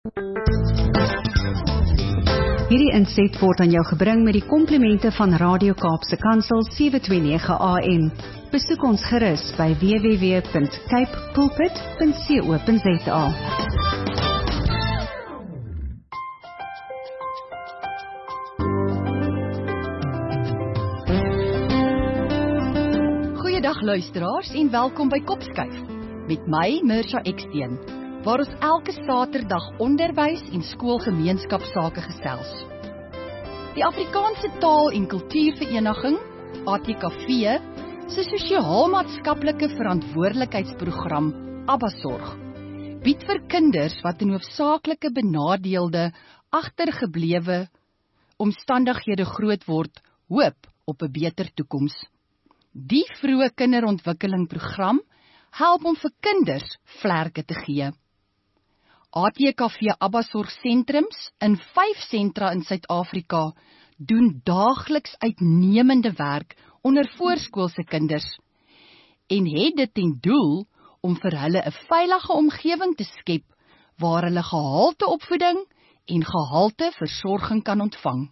Hierdie inset word aan jou gebring met die komplimente van Radio Kaapse Kansel 729 AM. Besoek ons gerus by www.capepulpit.co.za. Goeiedag luisteraars en welkom by Kopskuif met my Mirsha Eksteen, waar ons elke Saterdag onderwys en skoolgemeenskapsake gesels. Die Afrikaanse Taal- en Kultuurvereniging, ATKV, se sosiaal-maatskaplike verantwoordelikheidsprogram Abbasorg bied vir kinders wat in hoofsaaklike benadeelde, agtergeblewe omstandighede groot word, hoop op 'n beter toekoms. Die vroeë kinderontwikkelingprogram help om vir kinders vlerke te gee. ATKV Abbasorg sentrums in 5 sentra in Suid-Afrika doen daagliks uitnemende werk onder voorskoolse kinders en het dit ten doel om vir hulle 'n veilige omgewing te skep waar hulle gehalte opvoeding en gehalte versorging kan ontvang.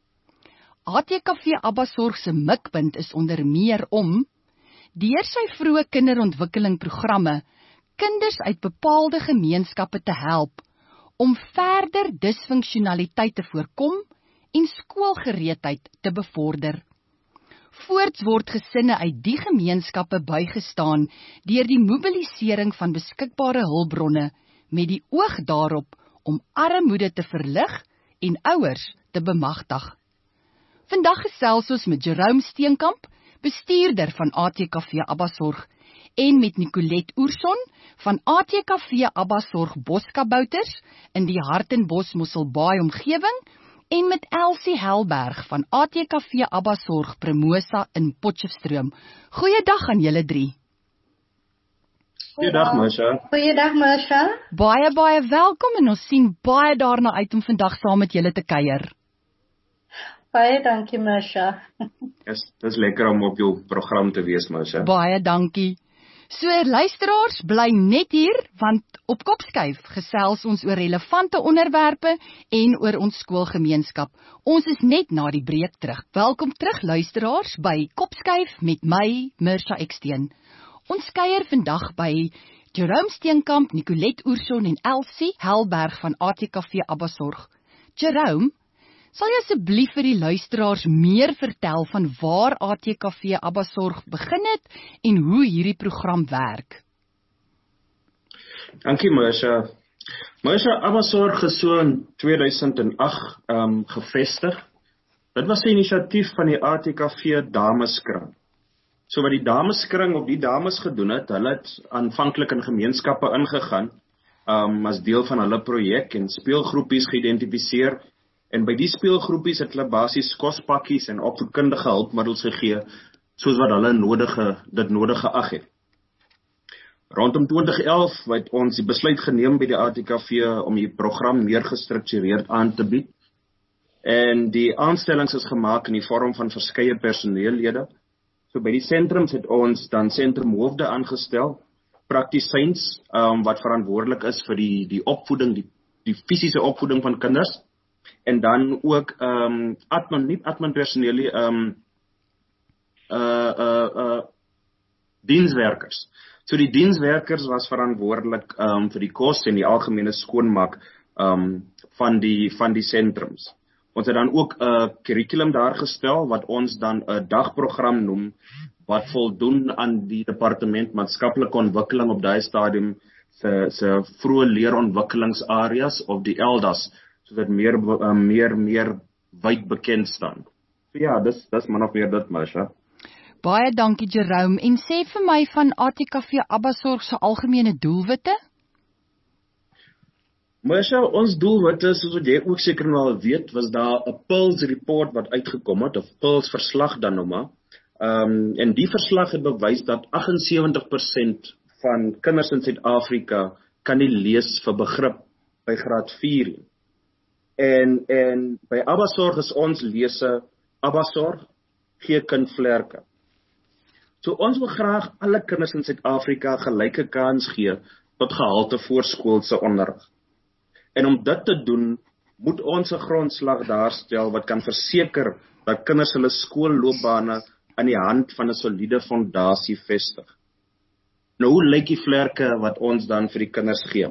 ATKV Abbasorg se mikpunt is onder meer om deur sy vroeë kinderontwikkelingprogramme kinders uit bepaalde gemeenskappe te help om verder disfunksionaliteit te voorkom en skoolgereedheid te bevorder. Voorts word gesinne uit die gemeenskappe bygestaan deur die mobilisering van beskikbare hulpbronne met die oog daarop om armoede te verlig en ouers te bemagtig. Vandag gesels ons met Jerome Steenkamp, bestuurder van ATKV Abbasorg, en met Nicolette Oerson van ATKV Abbasorg Boskabouters in die Hartenbos Mosselbaai omgewing en met Elsie Helberg van ATKV Abbasorg Promosa in Potchefstroom. Goeiedag aan julle 3. Goeiedag Mirsha. Goeiedag Mirsha. Baie welkom en ons sien baie daarna uit om vandag saam met julle te kuier. Baie dankie Mirsha. Dit is lekker om op jou program te wees Mirsha. Baie dankie. So luisteraars, bly net hier, want op Kopskuif gesels ons oor relevante onderwerpe en oor ons skoolgemeenskap. Ons is net na die breek terug. Welkom terug luisteraars by Kopskuif met my, Mirsha Eksteen. Ons kuier vandag by Jerome Steenkamp, Nicolette Oerson en Elsie Helberg van ATKV Abbasorg. Jerome, sal jy asseblief vir die luisteraars meer vertel van waar ATKV Abbasorg begin het en hoe hierdie program werk? Dankie Mirsha. Mirsha, Abbasorg is so in 2008 gevestig. Dit was 'n inisiatief van die ATKV Dameskring. So wat die Dameskring op die dames gedoen het, hulle het aanvanklik in gemeenskappe ingegaan, as deel van hulle projek en speelgroepies geïdentifiseer. En by die speelgroepies het hulle basies kospakkies en opvoedkundige hulpmiddels gegee, soos wat hulle dit nodig geag het. Rondom 2011 het ons die besluit geneem by die ATKV om die program meer gestruktureerd aan te bied. En die aanstellings is gemaak in die vorm van verskeie personeellede. So by die sentrums het ons dan sentrumhoofde aangestel, praktisyns wat verantwoordelik is vir die opvoeding, die fisiese opvoeding van kinders. En dan ook admin personeel, dienswerkers. So die dienswerkers was verantwoordelik vir die kos en die algemene skoonmaak van die sentrums. Ons het dan ook 'n curriculum daar gestel wat ons dan 'n dagprogram noem wat voldoen aan die departement maatskaplike ontwikkeling op daai stadium se vroeë leerontwikkelingsareas of die ELDAs, sodat meer wyd bekend staan. So ja, dis min of meer dit, Mirsha. Baie dankie Jerome, en sê vir my van ATKV Abbasorg se algemene doelwitte? Mirsha, ons doelwitte, soos wat jy ook seker wel weet, was daar 'n PULS report wat uitgekom het, of PULS verslag dan nou maar. En die verslag het bewys dat 78% van kinders in Suid-Afrika kan nie lees vir begrip by graad 4. En by Abbasorg is ons lese Abbasorg gee kind vlerke. So ons wil graag alle kinders in Suid-Afrika gelyke kans gee tot gehalte voorskoolse onderrig. En om dit te doen, moet ons 'n grondslag daarstel wat kan verseker dat kinders hulle skoolloopbane aan die hand van 'n soliede fondasie vestig. Nou, hoe lyk die vlerke wat ons dan vir die kinders gee?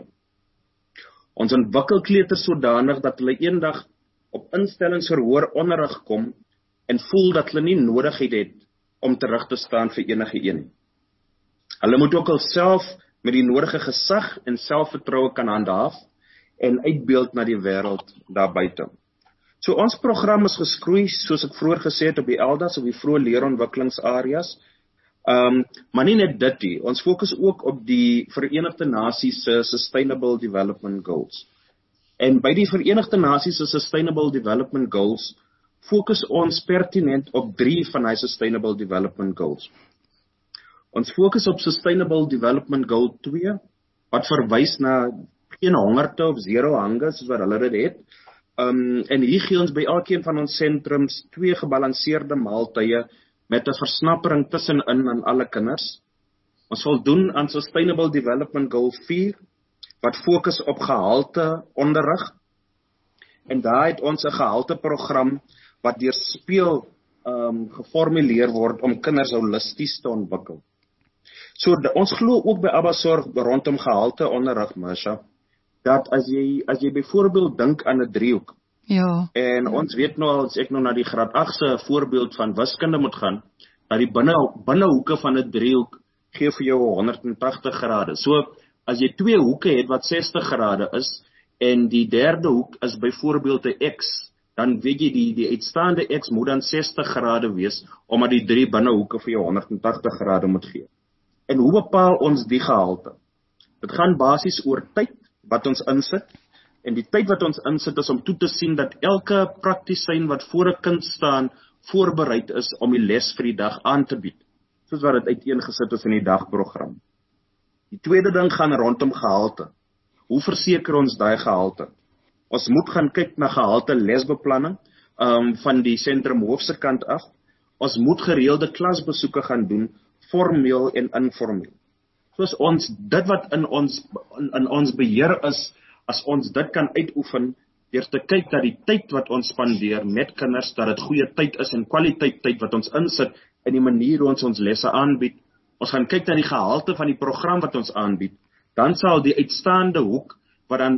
Ons ontwikkel kleuters sodanig dat hulle eendag op instellings vir hoër onderrig kom en voel dat hulle nie nodigheid het om terug te staan vir enige een. Hulle moet ook alself met die nodige gesag en selfvertroue kan handhaaf en uitbeeld na die wêreld daar buite. So ons program is geskroei, soos ek vroeër gesê het, op die ELDA's, op die vroeë leerontwikkelingsareas. Maar nie net dit nie. Ons fokus ook op die Verenigde Nasies se Sustainable Development Goals. En by die Verenigde Nasies se Sustainable Development Goals fokus ons pertinent op 3 van die Sustainable Development Goals. Ons fokus op Sustainable Development Goal 2, wat verwys na geen hongerte of zero hunger, soos wat hulle dit het. En hier gee ons by elkeen van ons sentrums 2 gebalanseerde maaltye met 'n versnappering tussenin aan alle kinders. Ons voldoen aan Sustainable Development Goal 4, wat fokus op gehalte onderrig. En daar het ons 'n gehalteprogram wat deur speel geformuleer word om kinders holisties te ontwikkel. So ons glo ook by ABBA-sorg rondom gehalte onderrig, Marsha, dat as jy byvoorbeeld dink aan 'n driehoek. Ja. En ons weet nou as ek nou na die graad 8 se voorbeeld van wiskunde moet gaan, dat die binnehoeke van 'n driehoek gee vir jou 180 grade. So as jy 2 hoeke het wat 60 grade is en die derde hoek is byvoorbeeld 'n X, dan weet jy die uitstaande X moet dan 60 grade wees omdat die 3 binnehoeke vir jou 180 grade moet gee. En hoe bepaal ons die gehalte? Dit gaan basies oor tyd wat ons insit. En die tyd wat ons insit is om toe te sien dat elke praktisyn wat voor 'n kind staan, voorbereid is om die les vir die dag aan te bied, soos wat dit uiteengesit is in die dagprogram. Die tweede ding gaan rondom gehalte. Hoe verseker ons daai gehalte? Ons moet gaan kyk na gehalte lesbeplanning van die sentrum hoofse kant af. Ons moet gereelde klasbesoeke gaan doen, formeel en informeel. Soos ons dit wat in ons beheer is, as ons dit kan uitoefen, deur te kyk dat die tyd wat ons spandeer met kinders, dat dit goeie tyd is en kwaliteit tyd wat ons insit in die manier hoe ons lesse aanbied. Ons gaan kyk na die gehalte van die program wat ons aanbied. Dan sal die uitstaande hoek wat dan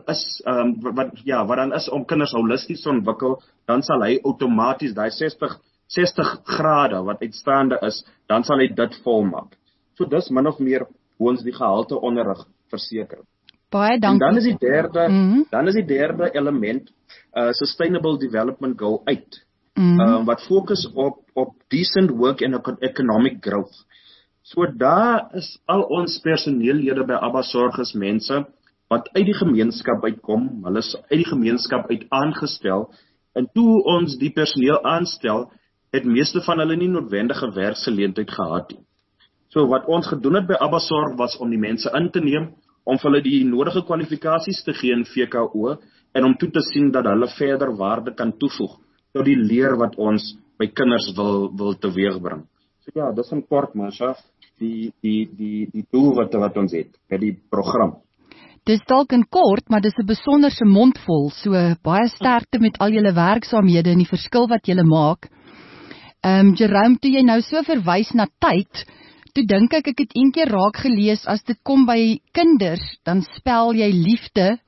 is om kinders holisties te ontwikkel, dan sal hy outomaties daai 60 grade wat uitstaande is, dan sal hy dit volmaak. So dis min of meer hoe ons die gehalte onderrig verseker. Baie dankie. En dan is die derde element Sustainable Development Goal 8, wat fokus op decent work and economic growth. So daar is al ons personeellede by ABBA-sorg is mense wat uit die gemeenskap uitkom, hulle is uit die gemeenskap uit aangestel, en toe ons die personeel aanstel, het meeste van hulle nie noodwendige werksgeleentheid gehad nie. So wat ons gedoen het by ABBA-sorg was om die mense in te neem, om hulle die nodige kwalifikasies te gee in VKO, en om toe te sien dat hulle verder waarde kan toevoeg tot die leer wat ons by kinders wil teweegbring. So ja, dis in kort, Marsha, die doel wat ons het by die program. Dis dalk in kort, maar dis 'n besonderse mondvol, so baie sterkte met al julle werksaamhede en die verskil wat julle maak. Jerome, toe jy nou so verwys na tyd, toe dink ek het eendag raak gelees, as dit kom by kinders, dan spel jy liefde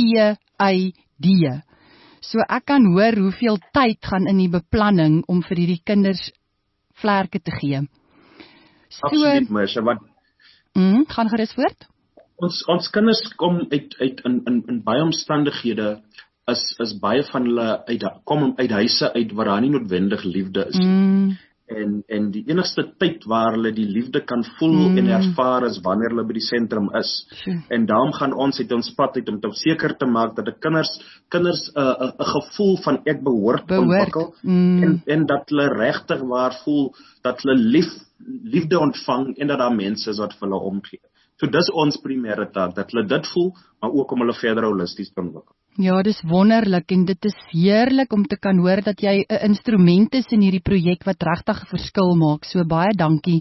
T-I-D. So ek kan hoor hoeveel tyd gaan in die beplanning om vir hierdie kinders vlerke te gee. So, absoluut, Marsha, want gaan gerus voort. Ons kinders kom uit in baie omstandighede, is baie van hulle kom uit huise uit waar daar nie noodwendig liefde is. En die enigste tyd waar hulle die liefde kan voel en ervaar is wanneer hulle by die sentrum is. En daarom gaan ons uit ons pad uit om te seker te maak dat die kinders 'n gevoel van ek behoort ontwikkel en dat hulle regtig waar voel dat hulle liefde ontvang en dat daar mense is wat vir hulle omgee. So dis ons primêre taak, dat hulle dit voel, maar ook om hulle verder holisties te ontwikkel. Ja, dis wonderlik en dit is heerlik om te kan hoor dat jy 'n instrument is in hierdie projek wat regtig 'n verskil maak. So baie dankie.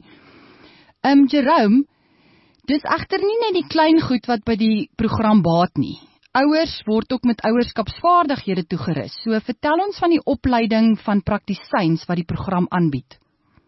Jerome, dis egter nie net die klein goed wat by die program baat nie. ouers word ook met ouerskapsvaardighede toegerus. So vertel ons van die opleiding van praktisyns wat die program aanbied.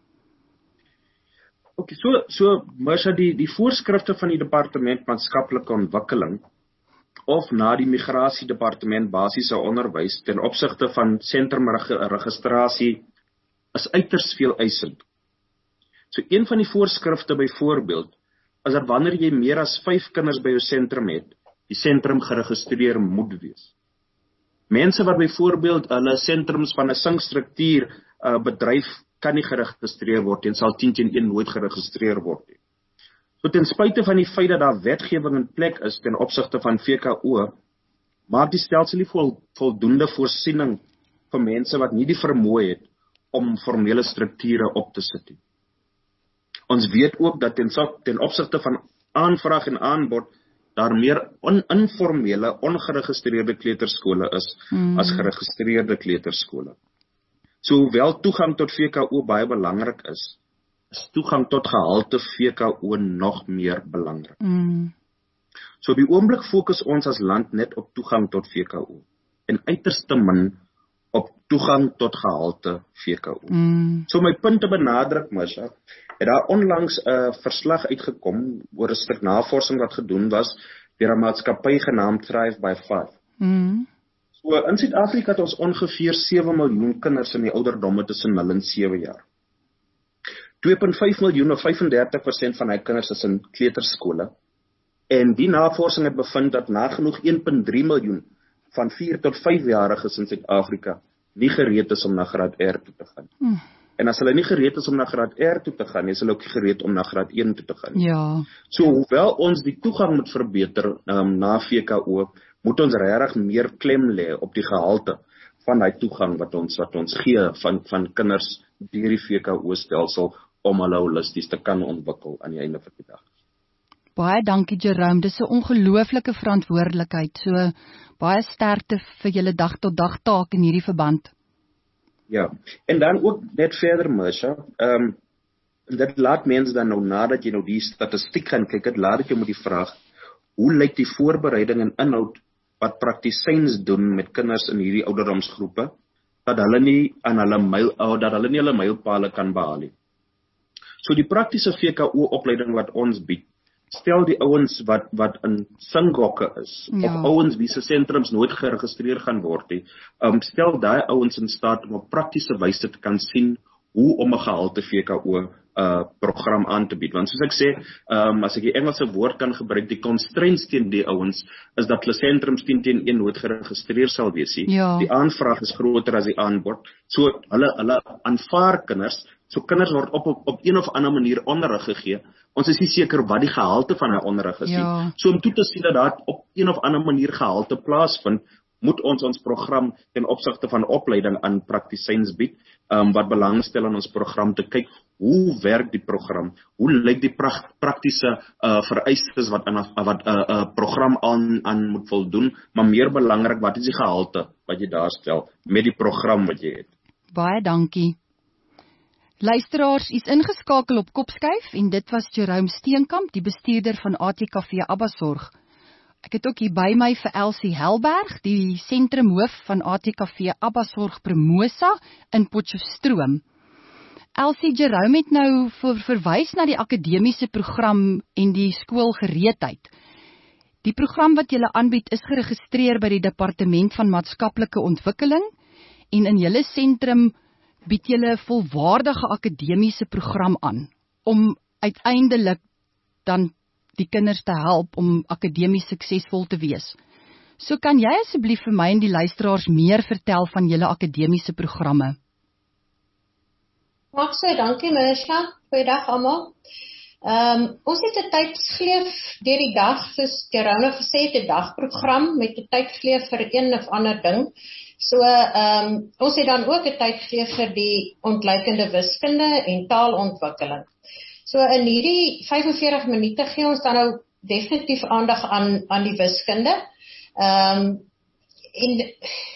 Okay, so Marsha, die voorskrifte van die Departement Maatskaplike Ontwikkeling of na die Migrasiedepartement Basiese Onderwys ten opsigte van sentrumregistrasie is uiters veel eisend. So een van die voorskrifte byvoorbeeld is dat wanneer jy meer as 5 kinders by jou sentrum het, die sentrum geregistreer moet wees. Mense wat byvoorbeeld hulle sentrums van 'n sinkstruktuur bedryf kan nie geregistreer word en sal 10-1 nooit geregistreer word nie. So ten spyte van die feit dat daar wetgewing in plek is ten opsigte van VKO, maak die stelsel nie voldoende voorsiening vir mense wat nie die vermoë het om formele strukture op te sit nie. Ons weet ook dat ten opsigte van aanvraag en aanbod daar meer informele, ongeregistreerde kleuterskole is as geregistreerde kleuterskole. So hoewel toegang tot VKO baie belangrik is toegang tot gehalte VKO nog meer belangrik. So op die oomblik fokus ons as land net op toegang tot VKO en uiterste min op toegang tot gehalte VKO. So my punt te benadruk, Marsha, het daar onlangs 'n verslag uitgekom oor 'n stuk navorsing wat gedoen was deur 'n maatskappy genaamd Thrive by 5. So in Suid-Afrika het ons ongeveer 7 miljoen kinders in die ouderdomme tussen 0 en 7 jaar. 2.5 miljoen of 35% van hy kinders is in kleuterskole. En die navorsing het bevind dat nagenoeg 1.3 miljoen van 4 tot 5-jariges in Suid-Afrika nie gereed is om na graad R toe te gaan. En as hulle nie gereed is om na graad R toe te gaan, is hulle ook gereed om na graad 1 toe te gaan. Ja. So hoewel ons die toegang moet verbeter na VKO, moet ons regtig meer klem lê op die gehalte van daai toegang wat ons gee van kinders deur die VKO-stelsel om hulle holisties te kan ontwikkel aan die einde van die dag. Baie dankie Jerome, dis 'n ongelooflike verantwoordelikheid, so baie sterkte vir julle dag tot dag taak in hierdie verband. Ja, en dan ook net verder, Marsha, dit laat mense dan nou nadat jy nou die statistiek gaan kyk, dit laat jy met die vraag, hoe lyk die voorbereiding en inhoud wat praktisyns doen met kinders in hierdie ouderdomsgroepe, dat hulle nie hulle mylpale kan behaal nie. So die praktiese VKO-opleiding wat ons bied, stel die ouens wat in singhokke is, of ouens wie se sentrums nooit geregistreer gaan word nie, stel daai ouens in staat om op praktiese wyse te kan sien hoe om 'n gehalte VKO program aan te bied. Want soos ek sê, as ek die Engelse woord kan gebruik, die constraints teen die ouens is dat hulle sentrums 10-1 nooit geregistreer sal wees nie. Die aanvraag is groter as die aanbod. So hulle aanvaar kinders. So kinders word op een of ander manier onderrig gegee. Ons is nie seker wat die gehalte van hy onderrig is nie. So om toe te sien dat daar op een of ander manier gehalte plaasvind, moet ons program ten opsigte van opleiding aan praktisyns bied, wat belangstel in ons program te kyk, hoe werk die program, hoe lyk die praktiese vereistes wat 'n program aan moet voldoen, maar meer belangrik, wat is die gehalte wat jy daar stel met die program wat jy het. Baie dankie. Luisteraars, is ingeskakel op Kopskuif en dit was Jerome Steenkamp, die bestuurder van ATKV Abbasorg. Ek het ook hier by my vir Elsie Helberg, die sentrumhoof van ATKV Abbasorg Promosa in Potchefstroom. Elsie, Jerome het nou verwys na die akademiese program en die skoolgereedheid. Die program wat julle aanbied is geregistreer by die Departement van Maatskaplike Ontwikkeling en in julle sentrum bied julle 'n volwaardige akademiese program aan, om uiteindelik dan die kinders te help om akademies suksesvol te wees. So kan jy asseblief vir my en die luisteraars meer vertel van julle akademiese programme? Mag so, dankie Marsha. Goeiedag almal. Ons het 'n tydsgleef deur die dag, soos Jerome gesê het, 'n dagprogram met 'n tydgleef vir een of ander ding. So, ons het dan ook 'n tydgleef vir die ontleikende wiskunde en taalontwikkeling. So in hierdie 45 minute gee ons dan nou definitief aandag aan die wiskunde. En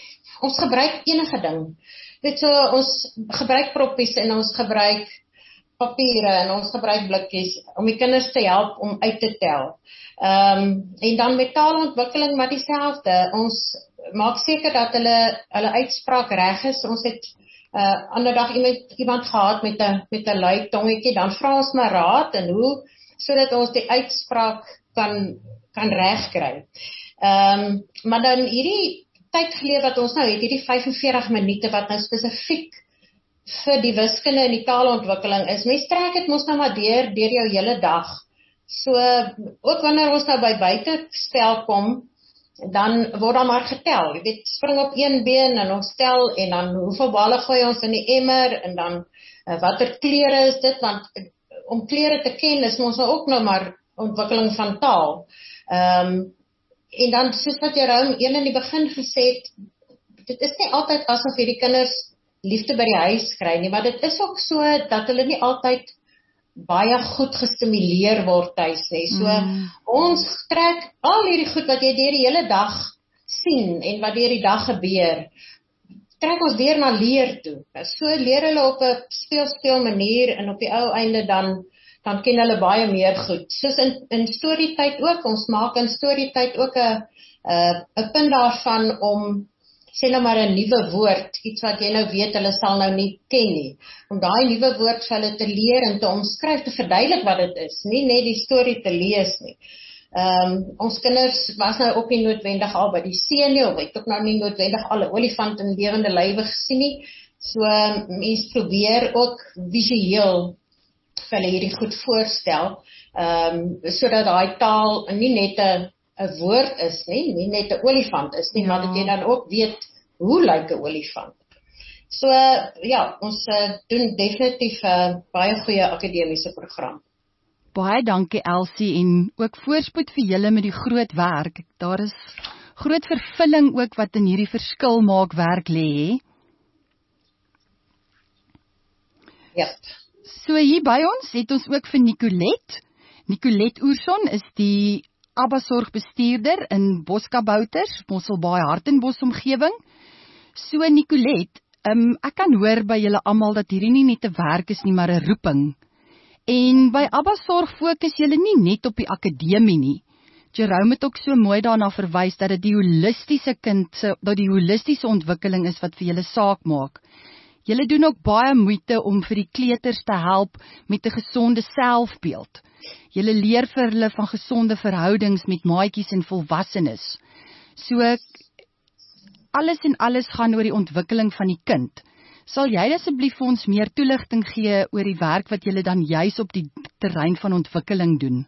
ons gebruik enige ding. Weet so, ons gebruik proppies en ons gebruik papiere en ons gebruik blikkies om die kinders te help om uit te tel. En dan met taalontwikkeling maar dieselfde. Ons maak seker dat hulle uitspraak reg is. Ons het ander dag iemand gehad met 'n lui tongetjie, dan vra ons maar raad en hoe sodat ons die uitspraak kan regkry. Maar dan hierdie tydgeleef wat ons nou het, hierdie 45 minute wat nou spesifiek vir die wiskunde en die taalontwikkeling is. Mens trek dit mos nou maar deur jou hele dag. So ook wanneer ons nou by buitespel kom, dan word daar maar getel. Jy weet, spring op een been en ons tel en dan hoeveel balle gooi ons in die emmer en dan watter kleure is dit, want om kleure te ken is ons nou ook nou maar ontwikkeling van taal. En dan soos wat Jerome in die begin gesê het, dit is nie altyd asof hierdie kinders liefde by die huis kry nie, maar dit is ook so dat hulle nie altyd baie goed gestimuleer word tuis nie. So ons trek al hierdie goed wat jy deur die hele dag sien en wat deur die dag gebeur, trek ons deur na leer toe. So leer hulle op 'n speel manier en op die ou einde dan ken hulle baie meer goed. Soos in storietyd ook, ons maak in storietyd ook 'n punt daarvan om sê nou maar 'n nuwe woord, iets wat jy nou weet hulle sal nou nie ken nie. Om daai nuwe woord vir hulle te leer en te omskryf, te verduidelik wat dit is, nie net die storie te lees nie. Ons kinders was nou ook nie noodwendig al by die see nie, of het ook nou nie noodwendig al 'n olifant in lewende lywe gesien nie. So mens probeer ook visueel vir hulle hierdie goed voorstel, sodat daai taal nie net 'n woord is nie net 'n olifant is nie, maar dat jy dan ook weet hoe lyk 'n olifant. So ja, ons doen definitief 'n baie goeie akademiese program. Baie dankie Elsie en ook voorspoed vir julle met die groot werk. Daar is groot vervulling ook wat in hierdie verskil maak werk lê, hè? Ja. So hier by ons het ons ook vir Nicolette Oorson is die ABBA-sorgbestuurder in Boskabouters, Mosselbaai Hartenbos omgewing. So Nicolette, ek kan hoor by julle almal dat hierdie nie net 'n werk is nie, maar 'n roeping. En by ABBA-sorg fokus julle nie net op die akademie nie. Jerome het ook so mooi daarna verwys dat dit die holistiese ontwikkeling is wat vir julle saak maak. Julle doen ook baie moeite om vir die kleuters te help met 'n gesonde selfbeeld. Julle leer vir hulle van gesonde verhoudings met maatjies en volwassenes. So, alles en alles gaan oor die ontwikkeling van die kind. Sal jy asseblief vir ons meer toelichting gee oor die werk wat julle dan juis op die terrein van ontwikkeling doen?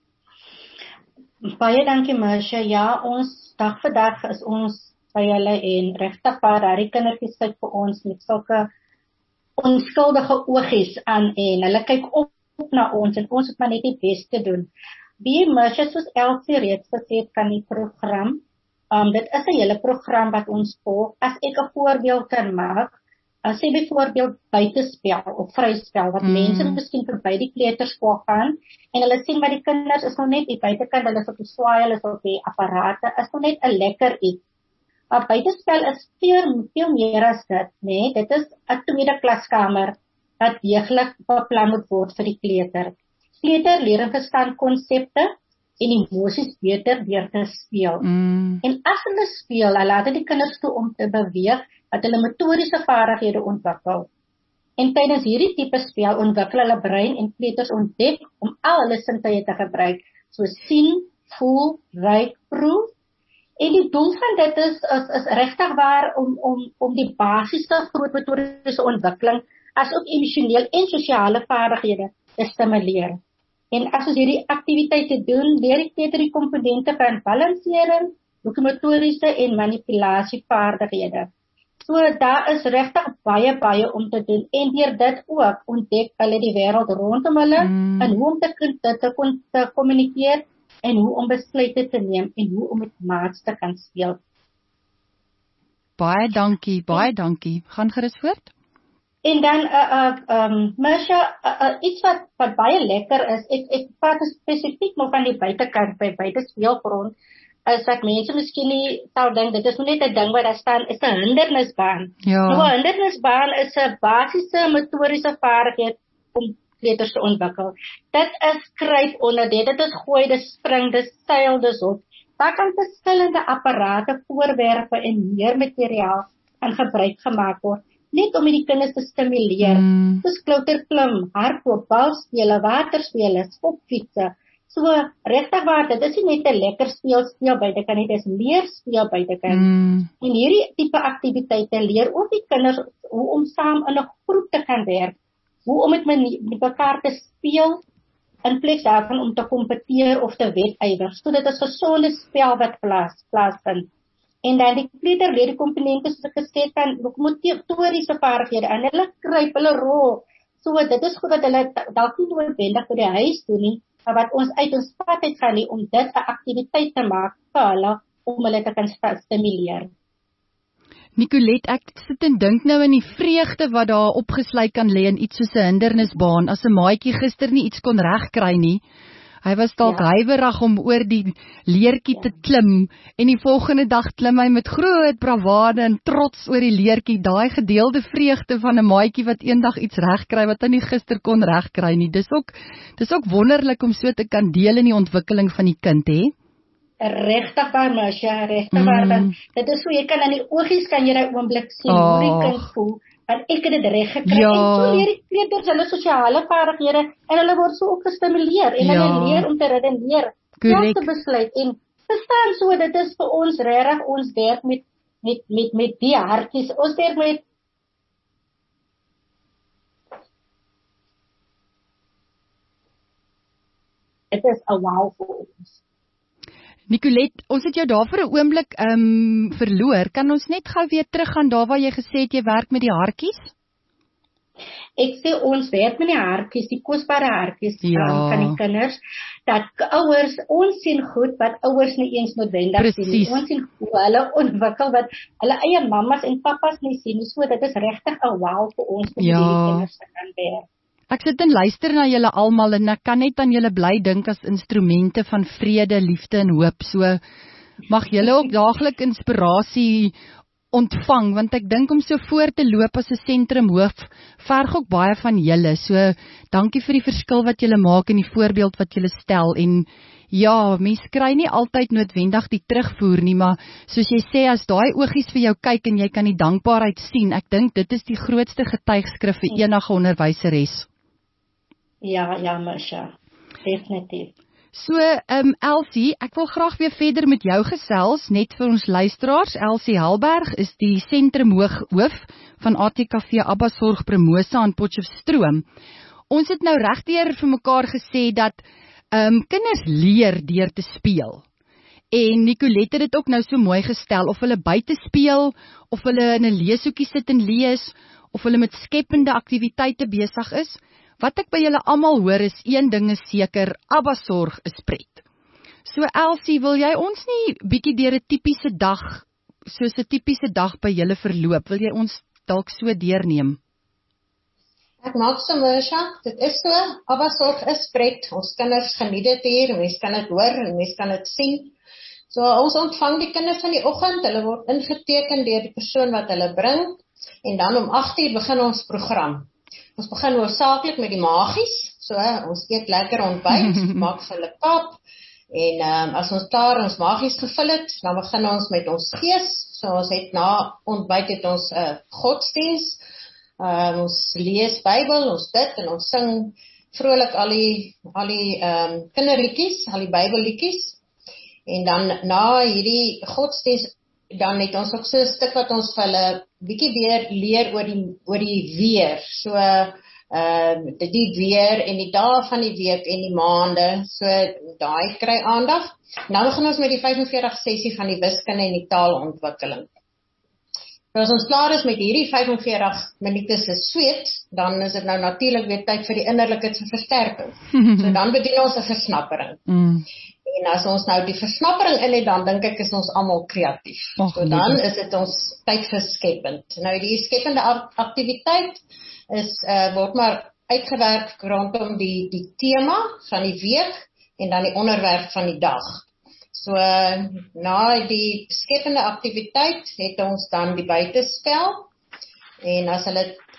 Baie dankie Marcia. Ja, ons dag vir dag is ons by julle en regtig waar die kindertjies kyk vir ons met sulke onskuldige oogies aan en hulle kyk op na ons en ons moet maar net die beste doen. Wie Marcia, soos Elsie reeds gesê het, kan die program, dit is 'n hele program wat ons volg. As ek 'n voorbeeld kan maak, as jy byvoorbeeld buitespel of vryspel, wat mense miskien verby die kleuterskool gaan, en hulle sien maar die kinders is nog net die buitekant, hulle is op die swaai, hulle is op die apparate, is nog net 'n lekker iets. Buitespel is veel meer as dit, nee, dit is 'n tweede klaskamer, wat deeglik beplan moet word vir die kleuter. Kleuter leer en verstaan konsepte en emosies beter deur te speel. En as hulle speel, hulle laat die kinders toe om te beweeg, dat hulle motoriese vaardighede ontwikkel. En tydens hierdie tipe spel ontwikkel hulle brein en kleuters ontdek om al hulle sintuie te gebruik, soos sien, voel, ruik, proe. En die doel van dit is regtig waar om die basiese groot motoriese ontwikkeling as ook emosioneel en sosiale vaardighede te stimuleer. En as ons hierdie aktiwiteite doen, leer die kleuter die komponente van balansering, lokomotoriese en manipulasievaardighede. So daar is regtig baie om te doen en deur dit ook ontdek hulle die wêreld rondom hulle en hoe om te kommunikeer en hoe om besluite te neem en hoe om met maats te kan speel. Baie dankie. Gaan gerus voort. En dan, Marcia, iets wat baie lekker is, ek praat spesifiek maar van die buitekant, by buitespeelgrond, is dat mense miskien nie sal dink, dit is net 'n ding wat daar staan, is 'n hindernisbaan. Ja. Nou, 'n hindernisbaan is 'n basiese motoriese vaardigheid om kleuters te ontwikkel. Dit is kruip onder dit is gooi, dit spring, dit seil, dit hop. Daar kan verskillende apparate, voorwerpe en meer materiaal aan gebruik gemaak word, net om die kinders te stimuleer. Soos klouterklim, hardloop, balspele, waterspele, skopfietsse. So regtig waar, dit is nie net 'n lekker speel buitekant nie, dit is leer speel buitekant. En hierdie tipe aktiwiteite leer ook die kinders hoe om saam in 'n groep te kan werk, hoe om met mekaar te speel, in plaas daarvan om te kompeteer of te wedywer. So dit is gesonde spel wat plaasvind. En dan die kleuter leer die komponente soos ek gesê het van motoriese vaardighede en hulle kruip, hulle rol. So dit is goed dat hulle dalk nie noodwendig vir die huis doen nie, maar wat ons uit ons pad uit gaan nie, om dit 'n aktiwiteit te maak vir hulle, om hulle te kan stimuleer. Nicolette, ek sit en dink nou in die vreugde wat daar opgesluit kan lê in iets soos 'n hindernisbaan, as 'n maatjie gister nie iets kon regkry nie. Hy was dalk huiwerig om oor die leertjie te klim, en die volgende dag klim hy met groot bravade en trots oor die leertjie, daai gedeelde vreugde van 'n maatjie wat eendag iets regkry wat hy nie gister kon regkry nie. Dis ook wonderlik om so te kan deel in die ontwikkeling van die kind, hè? Regtig waar, Masha, regtig waar. Dit is so, jy kan aan die oogies kan jy daai oomblik sien, hoe die kind voel, want ek het dit reg gekry, en so leer die kleuters hulle sosiale vaardighede, en hulle word so ook gestimuleer, en hulle leer om te redeneer, self te besluit, en verstaan so, dit is vir ons regtig, ons werk met die hartjies, ons werk met dit is 'n wow vir ons. Nicolette, ons het jou daar vir 'n oomblik verloor. Kan ons net gou weer teruggaan daar waar jy gesê het jy werk met die hartjies? Ek sê ons werk met die hartjies, die kosbare hartjies van die kinders, dat ouers, ons sien goed wat ouers nie eens noodwendig sien nie. Ons sien hoe hulle ontwikkel wat hulle eie mammas en pappas nie sien nie. So dit is regtig 'n wow vir ons om hierdie kinders te kan werk. Ek sit en luister na julle almal en ek kan net aan julle bly dink as instrumente van vrede, liefde en hoop. So mag julle ook daagliks inspirasie ontvang, want ek dink om so voor te loop as 'n sentrumhoof verg ook baie van julle. So dankie vir die verskil wat julle maak en die voorbeeld wat julle stel. En ja, mens kry nie altyd noodwendig die terugvoer nie, maar soos jy sê, as daai oogies vir jou kyk en jy kan die dankbaarheid sien, ek dink dit is die grootste getuigskrif vir enige onderwyseres. Ja, Masha, definitief. So, Elsie, ek wil graag weer verder met jou gesels, net vir ons luisteraars. Elsie Helberg is die sentrumhoof van ATKV Abbasorg Promosa aan Potchefstroom. Ons het nou regdeur vir mekaar gesê dat kinders leer deur te speel. En Nicolette het dit ook nou so mooi gestel, of hulle buite speel, of hulle in 'n leeshoekie sit en lees, of hulle met skepende aktiwiteite besig is. Wat ek by julle almal hoor is een ding is seker, Abbasorg is pret. So Elsie, wil jy ons nie bietjie deur 'n tipiese dag, soos 'n tipiese dag by julle verloop, wil jy ons dalk so deurneem? Ek maak so, Masha, dit is so, Abbasorg is pret, ons kinders geniet dit hier, mens kan dit hoor en mens kan dit sien. So ons ontvang die kinders in die oggend, hulle word ingeteken deur die persoon wat hulle bring, en dan om 8:00 begin ons program. Ons begin hoofsaaklik met die magies, so ons eet lekker ontbyt, maak vir hulle pap, en as ons klaar ons magies gevul het, dan begin ons met ons gees, so ons het na ontbyt het ons godsdiens, ons lees Bybel, ons bid en ons sing vrolik al die kinderliedjies, al die Bybelliedjies, en dan na hierdie godsdiens, dan het ons ook so 'n stuk wat ons vir hulle bietjie weer leer oor die weer, so die weer en die dae van die week en die maande, so daai kry aandag. Nou begin ons met die 45 sessie van die wiskunde en die taalontwikkeling. Nou as ons klaar is met hierdie 45 minute se sweet, dan is dit nou natuurlik weer tyd vir die innerlike versterking. So dan bedien ons 'n versnappering. En as ons nou die versnappering in het, dan dink ek is ons almal kreatief. So dan is dit ons tyd vir skepend. Nou die skepende aktiwiteit word maar uitgewerk rondom die tema van die week en dan die onderwerp van die dag. So na die skepende aktiwiteit het ons dan die buitespel, en as hulle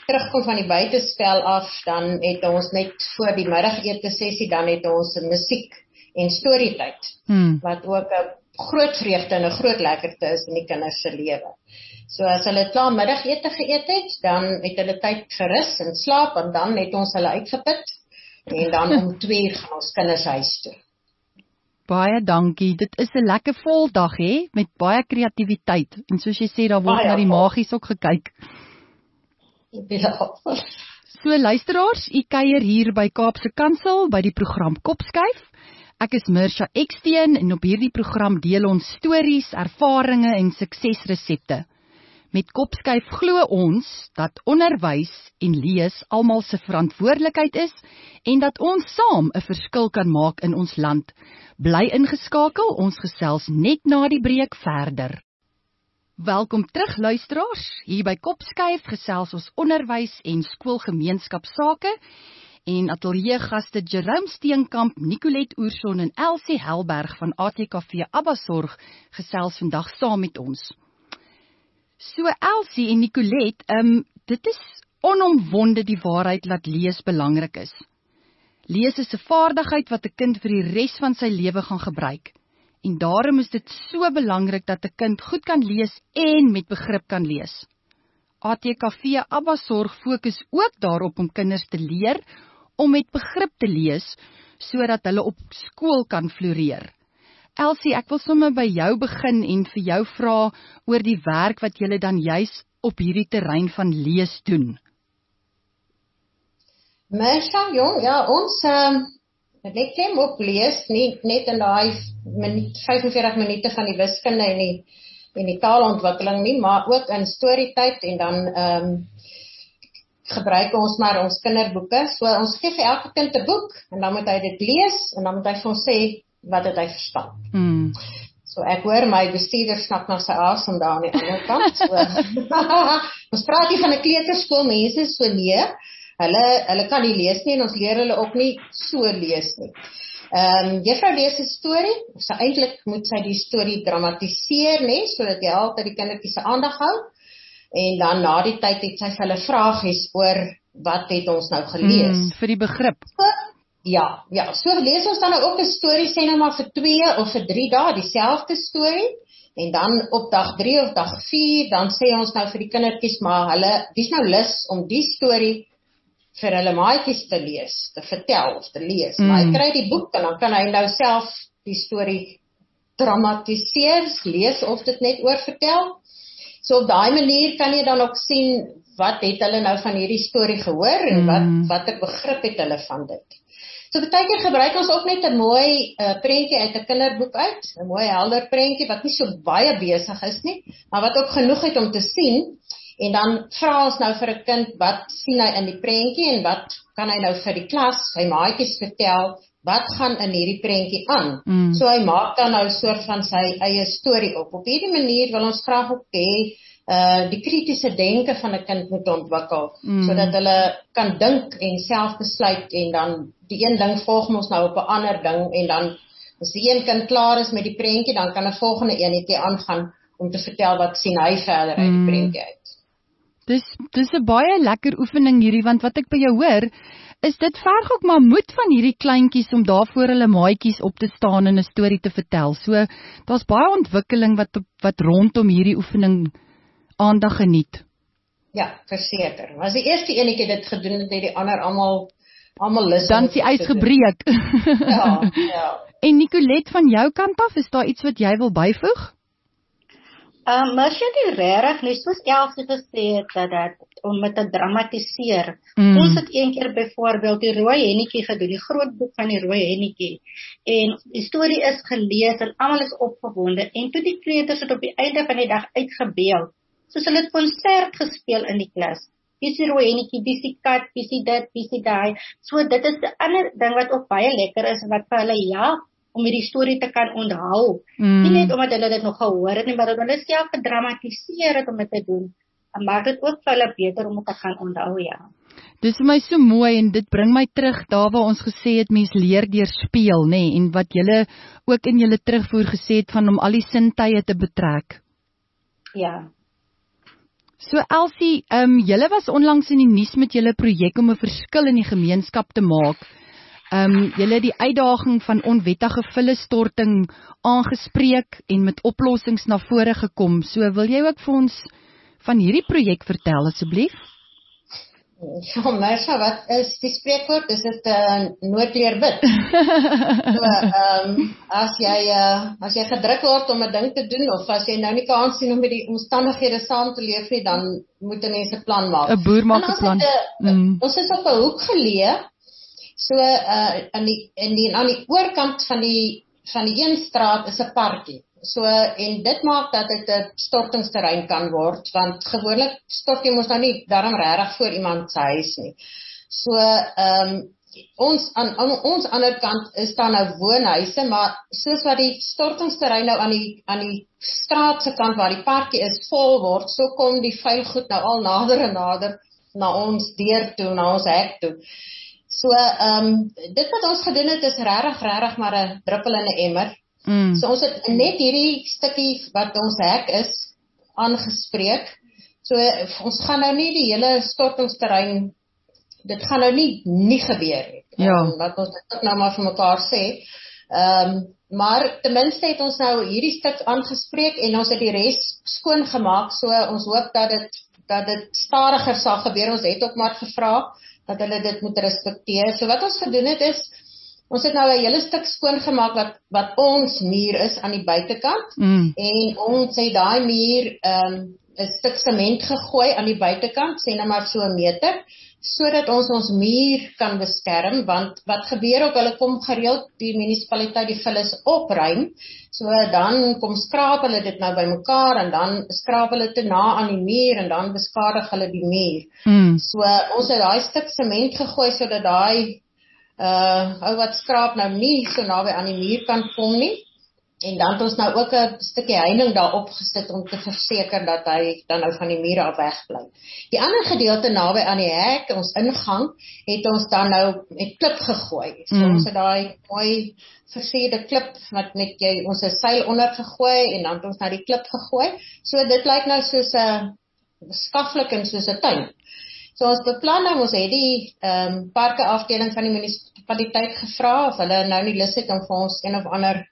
terugkom van die buitespel af, dan het ons net voor die middagete sessie, dan het ons 'n musiek en storietyd, wat ook 'n groot vreugde en 'n groot lekkerte is in die kinders se lewe. So as hulle klaar middagete geëet het, dan het hulle tyd vir rus en slaap, en dan het ons hulle uitgeput, en dan om 2:00 gaan ons kinders huis toe. Baie dankie, dit is 'n lekker vol dag met baie kreatiwiteit, en soos jy sê, daar word na die magies ook gekyk. Ja. So luisteraars, u kuier hier by Kaapse Kansel, by die program Kopskuif. Ek is Mirsha Eksteen, en op hierdie program deel ons stories, ervarings en suksesresepte. Met Kopskuif glo ons dat onderwys en lees almal se verantwoordelikheid is en dat ons saam 'n verskil kan maak in ons land. Bly ingeskakel, ons gesels net na die breek verder. Welkom terug luisteraars, hier by Kopskuif gesels ons onderwys en skoolgemeenskapsake en ateljeegaste Jerome Steenkamp, Nicolet Oorson en Elsie Helberg van ATKV Abbasorg gesels vandag saam met ons. So Elsie en Nicolet, dit is onomwonde die waarheid dat lees belangrik is. Lees is 'n vaardigheid wat 'n kind vir die res van sy lewe gaan gebruik. En daarom is dit so belangrik dat 'n kind goed kan lees en met begrip kan lees. ATKV Abbasorg fokus ook daarop om kinders te leer om met begrip te lees, sodat hulle op skool kan floreer. Elsie, ek wil sommer by jou begin en vir jou vra oor die werk wat julle dan juis op hierdie terrein van lees doen. Mirsha, ja, ons net klem op lees, net in daai 45 minute van die wiskunde en die taalontwikkeling nie, maar ook in storietyd en dan gebruik ons maar ons kinderboeke. So ons gee vir elke kind 'n boek en dan moet hy dit lees en dan moet hy vir ons sê wat het hy verstaan. So ek hoor my bestuurder snak na sy asem daar aan die ander kant. So, ons praat hier van 'n kleuterskool mense, so nee, hulle kan nie lees nie en ons leer hulle ook nie so lees nie. Juffrou lees 'n storie, so eintlik moet sy die storie dramatiseer, sodat jy altyd die kindertjies se aandag hou. En dan na die tyd het sy vir hulle vragies oor wat het ons nou gelees. Vir die begrip. Ja, so lees ons dan ook 'n storie, sê nou maar vir 2 of vir 3 dae, dieselfde storie, en dan op dag 3 of dag 4, dan sê ons nou vir die kindertjies, maar dis nou lus om die storie vir hulle maatjies te lees, te vertel of te lees, maar hy kry die boek, en dan kan hy nou self die storie dramatiseer, lees of dit net oorvertel. So op daai manier kan jy dan ook sien, wat het hulle nou van hierdie storie gehoor, en watter begrip het hulle van dit. So baie keer gebruik ons ook net 'n mooi prentjie uit 'n kinderboek uit, 'n mooi helder prentjie wat nie so baie besig is nie, maar wat ook genoeg het om te sien, en dan vra ons nou vir 'n kind, wat sien hy in die prentjie, en wat kan hy nou vir die klas, sy maatjies vertel, wat gaan in hierdie prentjie aan. So hy maak dan nou 'n soort van sy eie storie op. Op hierdie manier wil ons graag ook hê, die kritiese denke van 'n kind moet ontwikkel, sodat hulle kan dink en self besluit, en dan die een ding volg ons nou op 'n ander ding, en dan as die een kind klaar is met die prentjie, dan kan 'n volgende eenetjie aangaan om te vertel wat sien hy verder uit die prentjie uit. Dis 'n baie lekker oefening hierdie, want wat ek by jou hoor, is dit verg ook maar moed van hierdie kleintjies om daar voor hulle maatjies op te staan en 'n storie te vertel. So daar's baie ontwikkeling wat rondom hierdie oefening aandag geniet. Ja, verseker. As die eerste enetjie dit gedoen het, die ander almal lus. Dan is die ys gebreek. Ja. En Nicolet, van jou kant af, is daar iets wat jy wil byvoeg? Mirsha, die regtig nie, soos Elsie gesê het, dat om met te dramatiseer. Ons het een keer byvoorbeeld die rooi hennetjie gedoen, die groot boek van die rooi hennetjie. En die storie is gelees en almal is opgewonde. En toe die kleuters het op die einde van die dag uitgebeeld, soos hulle het konsert gespeel in die klas. Dis die rooi hennetjie, dis die kat, dis die dit, dis die daai. So dit is 'n ander ding wat ook baie lekker is, wat vir hulle help om hierdie storie te kan onthou. Nie net omdat hulle dit nog gehoor het nie, maar omdat hulle self gedramatiseer het om dit te doen. En maak dit ook vir hulle beter om dit te gaan onthou, ja. Dis vir my so mooi, en dit bring my terug daar waar ons gesê het, mens leer deur speel, nê, en wat julle ook in julle terugvoer gesê het van om al die sintuie te betrek. Ja. So Elsie, julle was onlangs in die nuus met julle projek om 'n verskil in die gemeenskap te maak. Julle het die uitdaging van onwettige vullestorting aangespreek en met oplossings na vore gekom. So wil jy ook vir ons van hierdie projek vertel asseblief? Ja, Mersha, wat is die spreekwoord? Is dit noodleer bid? So, as jy gedruk word om 'n ding te doen, of as jy nou nie kan sien om met die omstandighede saam te leef nie, dan moet 'n mens 'n plan maak. 'n boer maak 'n plan. Ons is op 'n hoek geleë, so aan die oorkant van die een straat is 'n parkie. So, en dit maak dat dit 'n stortingsterrein kan word, want gewoonlik stort jy mos nou nie daarom regtig voor iemand se huis nie. So, ons aan ons ander kant is daar nou woonhuise, maar soos wat die stortingsterrein nou aan die straat se kant waar die parkie is vol word, so kom die vuil goed nou al nader en nader na ons deur toe, na ons hek toe. So, dit wat ons gedoen het is regtig maar 'n druppel in 'n emmer. So ons het net hierdie stukkie wat ons hek is aangespreek. So ons gaan nou nie die hele stortingsterrein, dit gaan nou nie gebeur nie. Dat ons dit ook nou maar vir mekaar sê. Maar ten minste het ons nou hierdie stuk aangespreek en ons het die res skoon gemaak. So ons hoop dat dit stadiger sal gebeur. Ons het ook maar gevra dat hulle dit moet respekteer. So wat ons gedoen het is, ons het nou 'n hele stuk skoon gemaak wat ons muur is aan die buitekant. En ons het daai muur 'n stuk sement gegooi aan die buitekant, sê nou maar so 1 meter, sodat ons muur kan beskerm, want wat gebeur ook, hulle kom gereeld die munisipaliteit die vullis opruim, so dan kom skraap hulle dit nou bymekaar en dan skraap hulle te na aan die muur en dan beskadig hulle die muur. So ons het daai stuk sement gegooi sodat daai ou wat skraap nou nie so naby aan die muur kan kom nie. En dan het ons nou ook 'n stukkie heining daar opgesit om te verseker dat hy dan nou van die mure af wegbly. Die ander gedeelte naby aan die hek, ons ingang, het ons dan nou met klip gegooi. So ons het daai mooi versierde klip wat met ons 'n seil onder gegooi en dan het ons nou die klip gegooi. So dit lyk nou soos 'n skaflik en soos 'n tuin. So ons beplan nou, ons het die parke afdeling van die munisipaliteit gevra of hulle nou nie lus het om vir ons een of ander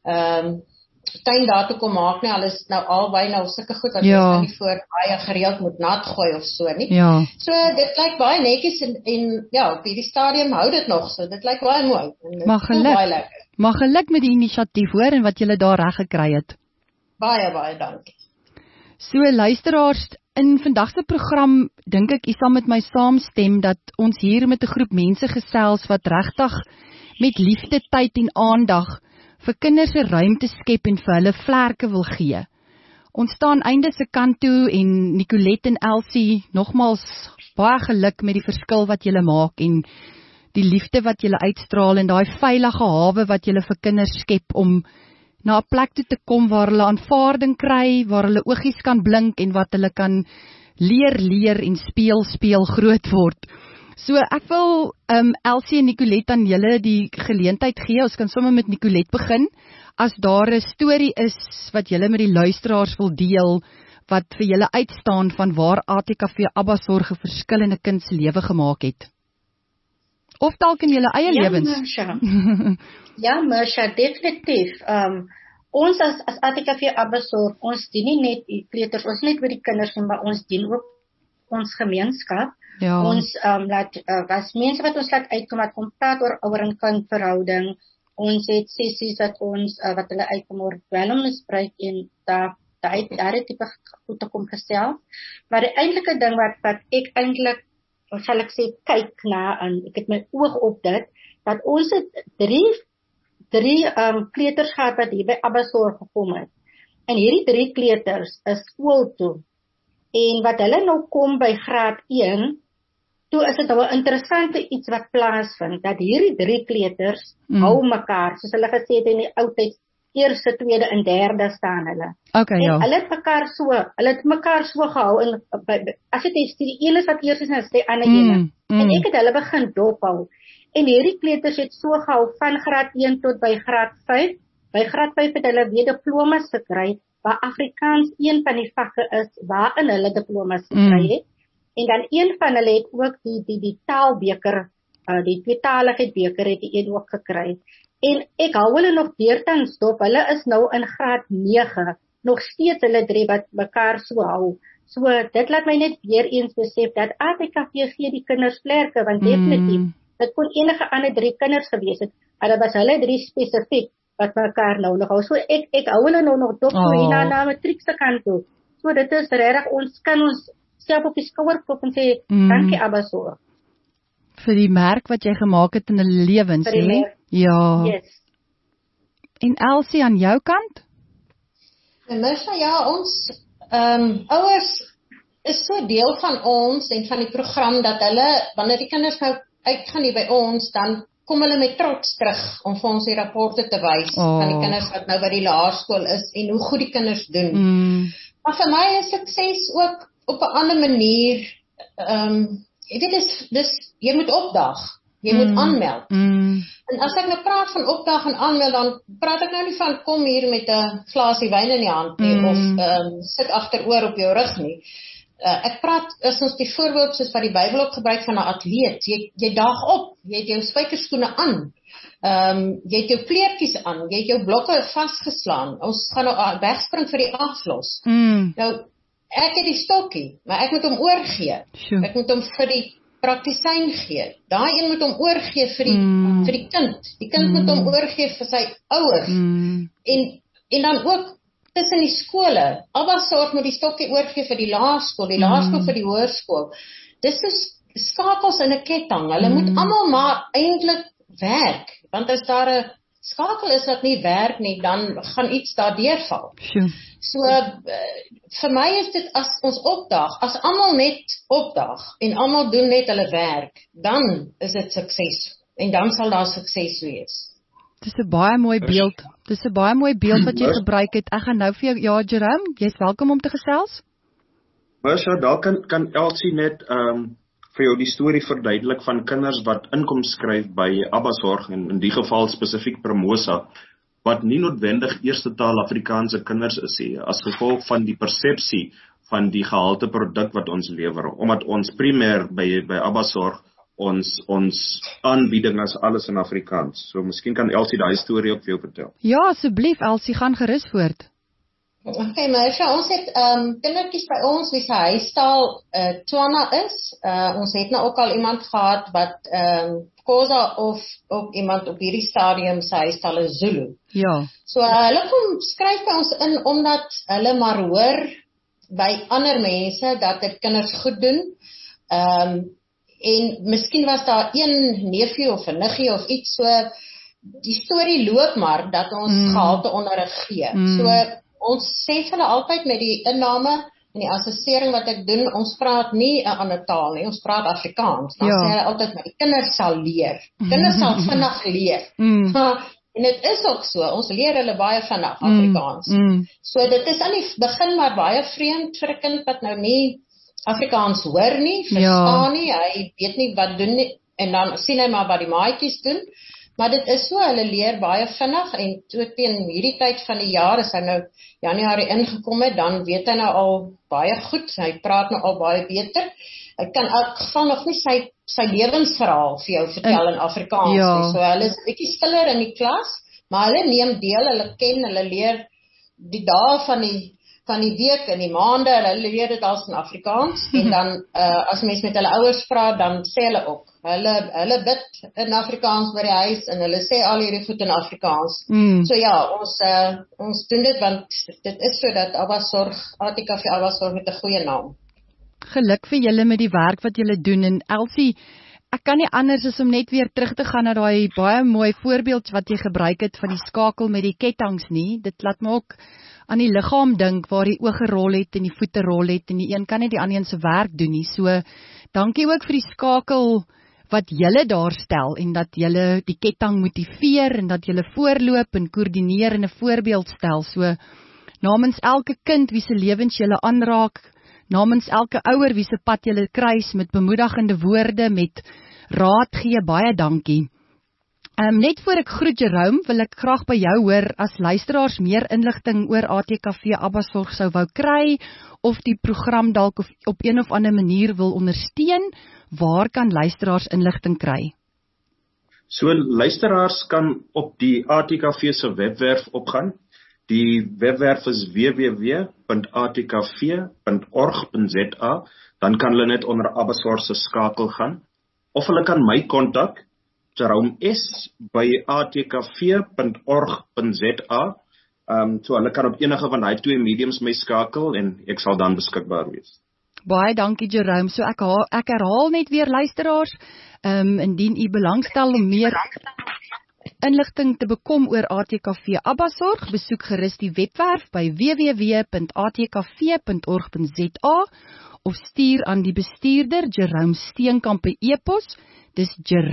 tuin daar te kom maak nie. Hulle is nou albei nou sulke goed dat ons nie voor baie gereeld moet nat gooi of so nie. So dit lyk baie netjies en op hierdie stadium hou dit nog so. Dit lyk baie mooi. Maar geluk met die inisiatief hoor en wat julle daar reg gekry het. Baie dankie. So luisteraars, in vandag se program dink ek u sal met my saamstem dat ons hier met 'n groep mense gesels wat regtig met liefde, tyd en aandag vir kinders 'n ruimte skep en vir hulle vlerke wil gee. Ons staan einde se kant toe en Nicolette en Elsie, nogmals baie geluk met die verskil wat julle maak en die liefde wat julle uitstraal en daai veilige hawe wat julle vir kinders skep om na 'n plek toe te kom waar hulle aanvaarding kry, waar hulle oogies kan blink en wat hulle kan leer en speel groot word. So ek wil Elsie en Nicolette aan julle die geleentheid gee. Ons kan sommer met Nicolette begin. As daar 'n storie is wat julle met die luisteraars wil deel wat vir julle uitstaan van waar ATKV Abbasorg 'n verskil in 'n kind se lewe gemaak het. Of dalk in julle eie lewens. Ja, Mersha, definitief. Ons as ATKV Abbasorg, ons dien nie net die kleuters, ons net vir die kinders nie, maar ons dien ook ons gemeenskap. Ons was mense wat ons laat uitkom, wat kom praat oor ouer en kind verhouding. Ons het sessies wat hulle uitkom oor dwelmmisbruik en daar het tipe goed te kom gestel. Maar die eintlike ding wat ek eintlik, sal ek sê, kyk na, en ek het my oog op dit, dat ons het drie kleuters gehad wat hier by Abbasorg gekom het. En hierdie 3 kleuters is skool toe. En wat hulle nou kom by graad 1, toe is dit nou 'n interessante iets wat plaasvind, dat hierdie 3 kleuters hou mekaar, soos hulle gesê het in die ou tyd, eerste, tweede en derde staan hulle. En hulle het mekaar so gehou, en as jy die een is wat eers is, dan is die ander ene. En ek het hulle begin dophou. En hierdie kleuters het so gehou van graad 1 tot by graad 5. By graad 5 het hulle weer diplomas gekry, waar Afrikaans een van die vakke is waarin hulle diplomas gekry het. En dan een van hulle het ook die taalbeker, die tweetaligheidbeker het die een ook gekry. En ek hou hulle nog deurtans dop, hulle is nou in graad 9, nog steeds hulle drie wat mekaar so hou. So, dit laat my net weer eens besef dat ATKV gee die kinders vlerke, want definitief, dit kon enige ander 3 kinders gewees het, maar dit was hulle 3 spesifiek, wat mekaar nou nog hou. So, ek hou hulle nou nog dop, so hierna na matriekse kant toe. So, dit is regtig, ons kan ons self op die skouer klop en sê, dankie Abbasorg. Vir die merk wat jy gemaak het in hulle lewens, hè? Ja. Yes. En Elsie, aan jou kant? Mersha, ja, ons ouers is so deel van ons en van die program dat hulle, wanneer die kinders nou uitgaan hier by ons, dan kom hulle met trots terug om vir ons die rapporte te wys van die kinders wat nou by die laerskool is en hoe goed die kinders doen. Maar vir my is sukses ook op 'n ander manier, jy weet, jy moet opdag, jy moet aanmeld. En as ek nou praat van opdag en aanmeld, dan praat ek nou nie van kom hier met 'n glasie wyn in die hand nie, of sit agteroor op jou rug nie. Ek praat, as ons die voorbeeld soos wat die Bybel ook gebruik van 'n atleet, jy daag op, jy het jou spykerskoene aan, jy het jou kleertjies aan, jy het jou blokke vasgeslaan, ons gaan nou wegspring vir die aflos. Nou, ek het die stokkie, maar ek moet hom oorgee. Ek moet hom vir die praktisyn gee. Daai een moet hom oorgee vir die kind. Die kind moet hom oorgee vir sy ouers. En dan ook tussen die skole. Abbasorg moet die stokkie oorgee vir die laerskool, die laerskool vir die hoërskool. Dis so skakels in 'n ketting. Hulle moet almal maar eintlik werk, want as daar 'n skakel is wat nie werk nie, dan gaan iets daardeur val. So, vir my is dit as ons opdag, as almal net opdag, en almal doen net hulle werk, dan is dit sukses, en dan sal daar sukses wees. Dis 'n baie mooi beeld, wat jy gebruik het. Ek gaan nou vir jou, ja Jerome, jy's welkom om te gesels. Mersha, daar kan Elsie net vir jou die storie verduidelik van kinders wat inkoms skryf by Abbasorg, en in die geval spesifiek Promosa, wat nie noodwendig eerste taal Afrikaanse kinders is nie, as gevolg van die persepsie van die gehalte produk wat ons lewer, omdat ons primêr by Abbasorg ons aanbieding as alles in Afrikaans. So miskien kan Elsie daai storie ook vir jou vertel. Ja, asseblief Elsie, gaan gerus voort. Okay, Mersha, ons het kindertjies by ons wie se huistaal Tswana is. Ons het nou ook al iemand gehad wat Khoza of iemand op hierdie stadium sy huistaal is Zulu. Ja. So hulle kom skryf by ons in omdat hulle maar hoor by ander mense dat dit kinders goed doen. En miskien was daar een neefie of 'n niggie of iets, so die storie loop maar dat ons gehalte onderrig gee. So ons sê vir hulle altyd met die inname en die assessering wat ek doen, ons praat nie 'n ander taal nie, ons praat Afrikaans. Dan sê hulle altyd, maar die kinders sal leer. Kinders sal vinnig leer. En dit is ook so, ons leer hulle baie vinnig Afrikaans. So dit is aan die begin maar baie vreemd vir 'n kind wat nou nie Afrikaans hoor nie, verstaan nie, hy weet nie wat doen nie, en dan sien hy maar wat die maatjies doen. Maar dit is so, hulle leer baie vinnig, en teen hierdie tyd van die jaar, as hy nou Januarie ingekom het, dan weet hy nou al baie goed, hy praat nou al baie beter. Hy kan in elk geval nog nie sy lewensverhaal vir jou vertel in Afrikaans nie. So hulle is 'n bietjie stiller in die klas, maar hulle neem deel, hulle ken, hulle leer die dae van die week en die maande, hulle leer dit als in Afrikaans, en dan, as mens met hulle ouers praat, dan sê hulle ook, hulle bid in Afrikaans by die huis, en hulle sê al hierdie goed in Afrikaans. So ja, ons doen dit, want dit is so dat ATKV Abbasorg met 'n goeie naam. Geluk vir julle met die werk wat julle doen, en Elsie, ek kan nie anders as om net weer terug te gaan na daai baie mooi voorbeeld wat jy gebruik het van die skakel met die kettinge nie. Dit laat my ook aan die liggaam dink waar die oë rol het en die voete rol het en die een kan nie die ander een se werk doen nie. So dankie ook vir die skakel wat julle daar stel en dat julle die ketting motiveer en dat julle voorloop en koördineer en 'n voorbeeld stel. So namens elke kind wie se lewens julle aanraak, namens elke ouer wie se pad julle kruis met bemoedigende woorde, met raad gee, baie dankie. Net voor ek groet Jerome, wil ek graag by jou hoor as luisteraars meer inligting oor ATKV Abbasorg sou wou kry, of die program dalk op een of ander manier wil ondersteun, waar kan luisteraars inligting kry? So luisteraars kan op die ATKV se webwerf opgaan. Die webwerf is www.atkv.org.za. Dan kan hulle net onder Abbasorg se skakel gaan. Of hulle kan my kontak, Jerome S by atkv.org.za. So hulle kan op enige van die 2 mediums my skakel en ek sal dan beskikbaar wees. Baie dankie Jerome. So ek herhaal net weer luisteraars, indien u belangstel om meer inligting te bekom oor ATKV Abbasorg, besoek gerus die webwerf by www.atkv.org.za of stuur aan die bestuurder Jerome Steenkamp 'n e-pos. Dis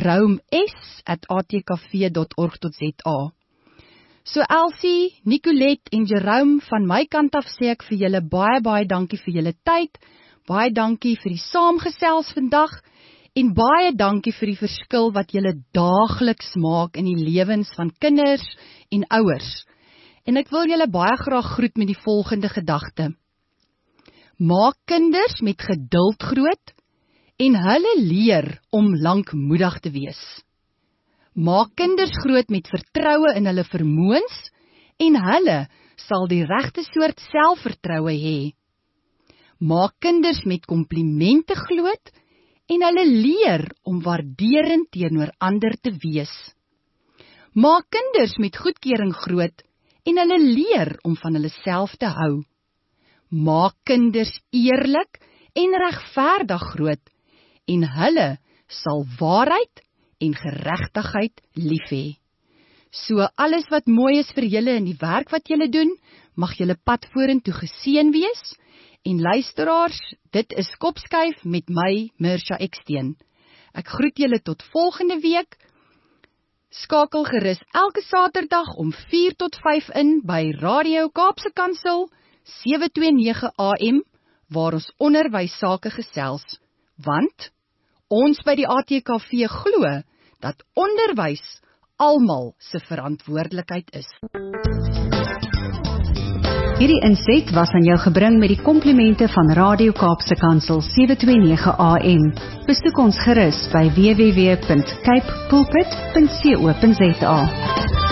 jerome@atkv.org.za. So Elsie, Nicolette en Jerome, van my kant af sê ek vir julle baie dankie vir julle tyd, baie dankie vir die saamgesels vandag, en baie dankie vir die verskil wat julle daagliks maak in die lewens van kinders en ouers. En ek wil julle baie graag groet met die volgende gedagte. Maak kinders met geduld groot, en hulle leer om lankmoedig te wees. Maak kinders groot met vertroue in hulle vermoëns, en hulle sal die regte soort selfvertroue hê. Maak kinders met komplimente groot, en hulle leer om waarderend teenoor ander te wees. Maak kinders met goedkeuring groot, en hulle leer om van hulle self te hou. Maak kinders eerlik en regverdig groot, en hulle sal waarheid en geregtigheid lief hê. So alles wat mooi is vir julle in die werk wat julle doen, mag julle pad vorentoe geseën wees. En luisteraars, dit is Kopskuif met my, Mersha Eksteen. Ek groet julle tot volgende week. Skakel gerus elke Saterdag om 4 tot 5 in by Radio Kaapse Kansel 729 AM, waar ons onderwys sake gesels. Want ons by die ATKV glo dat onderwys almal se verantwoordelikheid is. Hierdie inset was aan jou gebring met die komplimente van Radio Kaapse Kansel 729 AM. Besoek ons gerus by www.cape pulpit.co.za.